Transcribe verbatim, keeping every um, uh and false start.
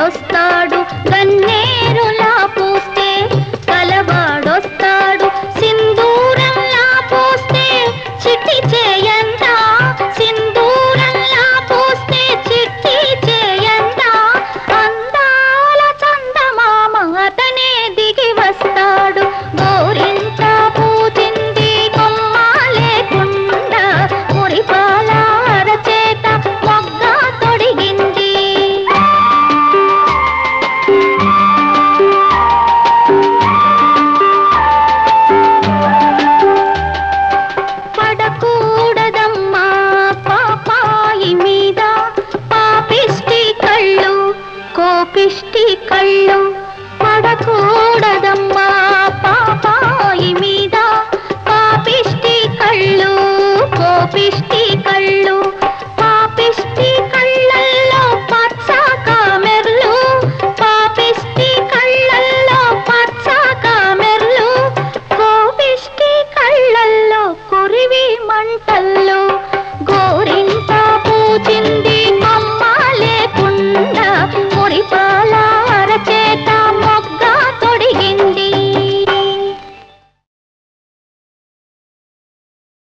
వస్తాడు గన్నేరులా పూస్తే కలవాడొస్తాడు సింధూరంలా పోస్తే చిట్టి చేయంత సింధూరంలా పోస్తే చిట్టి చేయంత అందాల చందమామ అతనే దిగి వస్తాడు గోరింట పూజింది కొమ్మ లేకుండా మురిపాల అరచేత మొగ్గ తొడిగింది పడకూడదమ్మా పాపాయి మీద పాపిష్టి కళ్ళు కోపిష్టి కళ్ళు పడకూడదమ్మా పాపాయి మీద పాపిష్టి కళ్ళు కోపిష్టి కళ్ళు పాపిష్టి కళ్ళల్లో పచ్చ కామెర్లు పాపిష్టి కళ్ళల్లో పచ్చ కామెర్లు కోపిష్టి కళ్ళల్లో కొరివి మంటల్లో